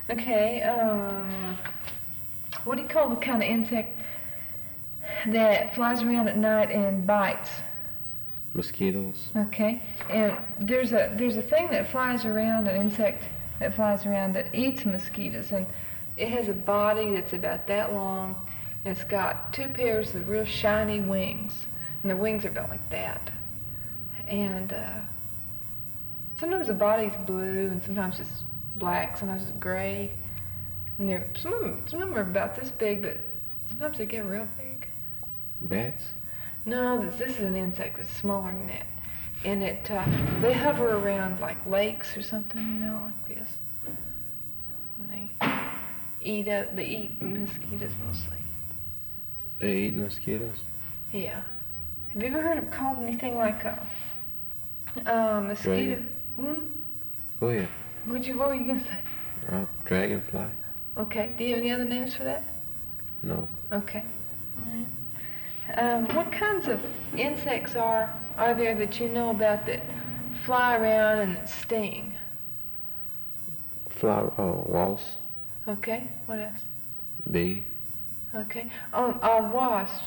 Okay, what do you call the kind of insect that flies around at night and bites? Mosquitoes. Okay, and there's a thing that flies around, an insect that flies around that eats mosquitoes, and it has a body that's about that long, and it's got two pairs of real shiny wings, and the wings are about like that. And sometimes the body's blue, and sometimes it's black, sometimes it's gray. And some of them are about this big, but sometimes they get real big. Bats. No, this is an insect that's smaller than that. And they hover around like lakes or something, like this. And they eat mosquitoes mostly. They eat mosquitoes. Yeah. Have you ever heard of called anything like a mosquito? Go ahead. What were you gonna say? Dragonfly. Okay. Do you have any other names for that? No. Okay. All right. What kinds of insects are there that you know about that fly around and that sting? Wasp. Okay. What else? Bee. Okay. Oh, wasps.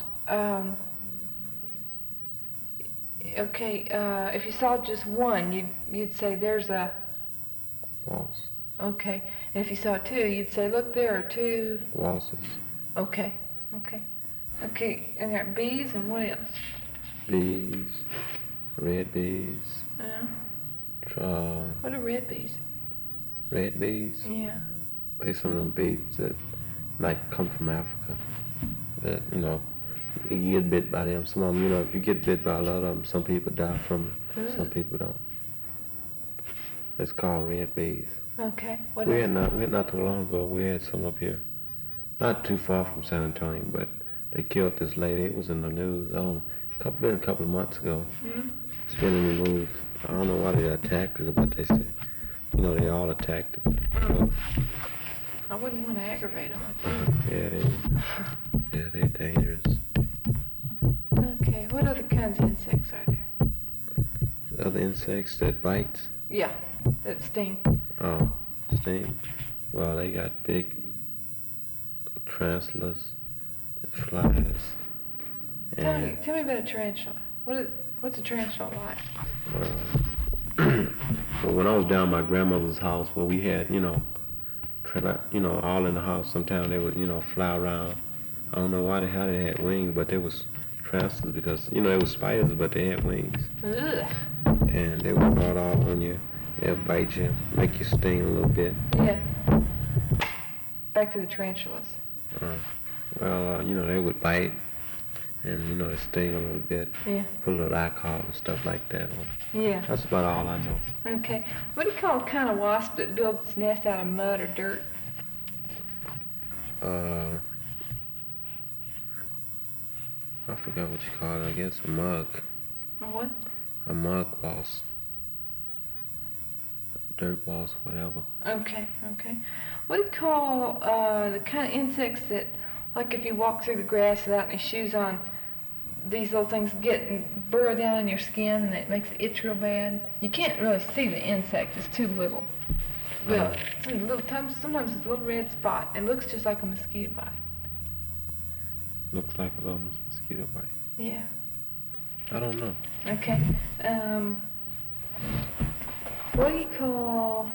Okay. If you saw just one, you'd say there's a Wasp. Okay. And if you saw two, you'd say, look, there are two wasps. Okay. Okay, and there are bees, and what else? Bees, red bees. Yeah. What are red bees? Red bees? Yeah. They some of them bees that come from Africa. That you get bit by them. Some of them, if you get bit by a lot of them, some people die from it. Some people don't. It's called red bees. Okay. What we else? had not too long ago. We had some up here, not too far from San Antonio, but. They killed this lady. It was in the news. A couple of months ago. Mm-hmm. It's been in the news. I don't know why they attacked her, but they said, they all attacked her. So, I wouldn't want to aggravate them. Yeah, they're dangerous. Okay. What other kinds of insects are there? The other insects that bite? Yeah, that sting. Oh, sting. Well, they got big tarantulas. Flies. Tell me about a tarantula. What's a tarantula like? Well, when I was down at my grandmother's house, where we had, all in the house. Sometimes they would, fly around. I don't know why the hell they had wings, but they was tarantulas because, they were spiders, but they had wings. Ugh. And they would crawl off on you. They'll bite you, make you sting a little bit. Yeah. Back to the tarantulas. They would bite and, they sting a little bit. Yeah. Put a little alcohol and stuff like that on. Yeah. That's about all I know. Okay. What do you call a kind of wasp that builds its nest out of mud or dirt? I forgot what you call it. I guess a mug. A what? A mug wasp. Dirt wasp, whatever. Okay. What do you call the kind of insects that, like if you walk through the grass without any shoes on, these little things burrow down in your skin and it makes it itch real bad? You can't really see the insect, it's too little. Well, sometimes it's a little red spot. It looks just like a mosquito bite. Looks like a little mosquito bite. Yeah. I don't know. Okay. What do you call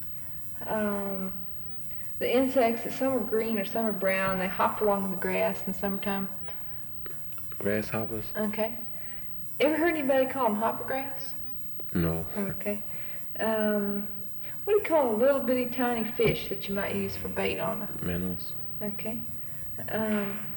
the insects that some are green or some are brown? They hop along the grass in the summertime. Grasshoppers? Okay. Ever heard anybody call them hoppergrass? No. Okay. What do you call a little bitty tiny fish that you might use for bait on them? Minnows. Okay.